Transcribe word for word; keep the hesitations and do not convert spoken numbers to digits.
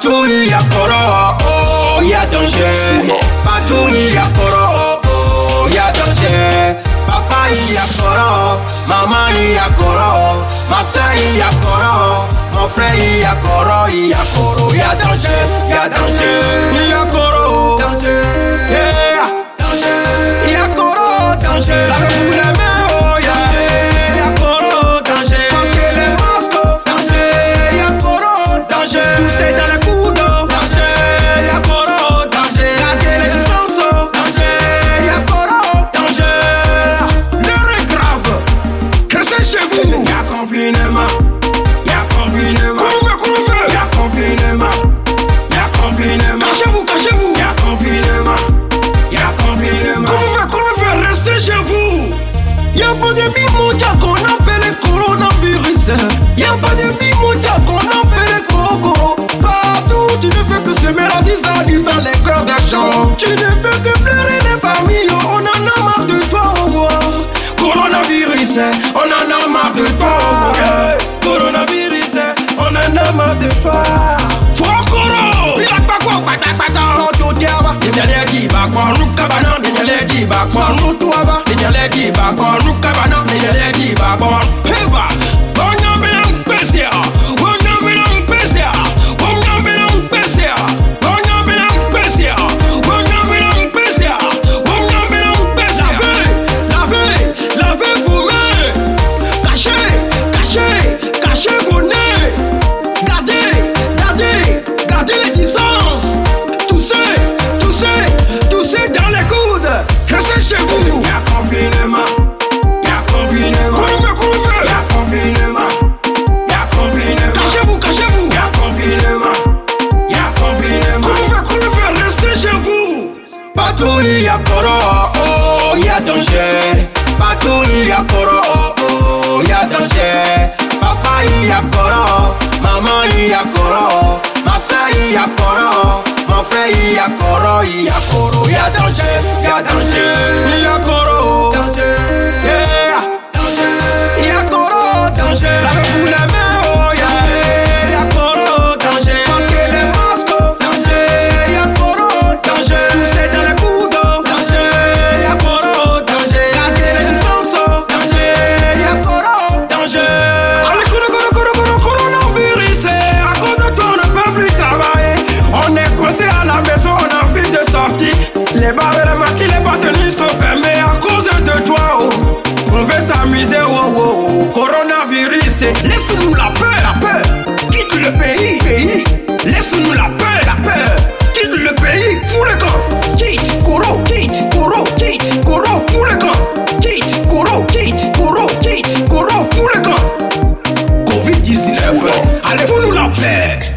Partout il y a Coro, oh, il y a danger. Partout il y a Coro, oh, oh, il y a danger. Papa il y a Coro, maman il y a Coro, ma soeur il y a Coro, mon frère il y a Coro, il y a Coro, il y a danger, il y a danger. Il y a Coro, danger, yeah, danger. Il y a Coro, danger. Lavez-vous les mains, oh yeah. Il y a Coro, danger. Manquez les masques, danger. Il y a Coro, danger. Toussez dans les coups d'eau, danger. Il y a Coro, danger. Gardez les distances, danger. Il y a Coro, danger. L'heure est grave, restez chez vous. Il y a confinement, il y a confinement. Couvre, couvre. Il y a confinement, il y a confinement. Cachez-vous, cachez-vous. Il y a confinement, il y a confinement. Couvre, couvre, restez chez vous. Il y a pandémie mondiale qu'on appelle coronavirus. Il y a pandémie mondiale qu'on appelle coco. Partout, tu ne fais que semer la zizanie dans les cœurs des gens. Tu ne fais que pleurer les familles. On en a marre de toi, oh, oh. Coronavirus, on en a marre de toi, oh, oh. Coronavirus, on en a marre de toi. Faut coro. Il a pas quoi, pas ta pas ta. Faut tout dire, il y a les qui va quoi, nous cabana, il y a les qui va quoi, nous toi va, il y a les qui va quoi, nous cabana, il y a les qui va quoi. Hey va, on y a bien pésia, on y a bien pésia, on y a bien pésia, on y a bien pésia, on y a bien pésia, on y a bien pésia. Lavez, lavez, lavez vos mains, cachez, cachez, cachez vos nez, gardez, gardez, gardez les distances, toussez, toussez, toussez dans les coudes, restez chez vous. Il y a confinement, il y a confinement, couvre, couvre. Il y a confinement, il y a confinement. Cachez-vous, cachez-vous. Il y a confinement, il y a confinement. Couvre, couvre, restez chez vous. Partout il y a Coro, oh, il y a danger. Partout il y a Coro, oh, oh, il y a danger. Papa il y a Coro, maman il y a Coro, ma soeur il y a Coro, mon frère il y a Coro, il y a Coro, il y a danger, il y a danger. Il y a Coro, danger, yeah, danger. Il y a Coro, danger. Lavez-vous les mains, oh yeah. Il y a Coro, danger. Manquez les masques, danger. Il y a Coro, danger. Toussez dans les coups d'eau, danger. Il y a Coro, danger. Gardez les distances, danger. Il y a Coro, danger. Allez, coro, coro, coro, coro, coronavirus. À cause de toi, on ne peut plus travailler. On est coincé à la maison, on a envie de sortir. Les bars et les maquis, les partenaires sont fermés à cause de toi, oh. On veut s'amuser, oh, oh, oh. Coronavirus, laisse-nous la peur, la peur. Quitte le pays, pays. Laisse-nous la peur, la peur. Quitte le pays, fous le camp. Quitte, coro, quitte, coro, quitte, coro, fous le camp. Quitte, coro, quitte, coro, quitte, coro, fous le camp. covid dix-neuf, allez, fous-nous la paix.